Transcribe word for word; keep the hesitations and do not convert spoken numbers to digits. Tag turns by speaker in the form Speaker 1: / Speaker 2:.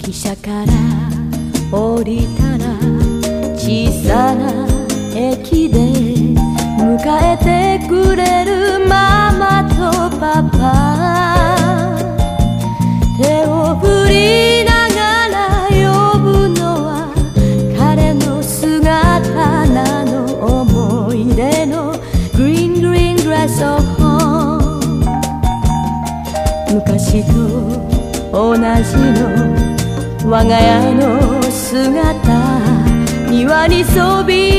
Speaker 1: 汽車から降りたら小さな駅で迎えてくれるママとパパ、手を振りながら呼ぶのは彼の姿なの。思い出の Green Green Grass of Home、 昔と同じの我が家の姿、庭にそび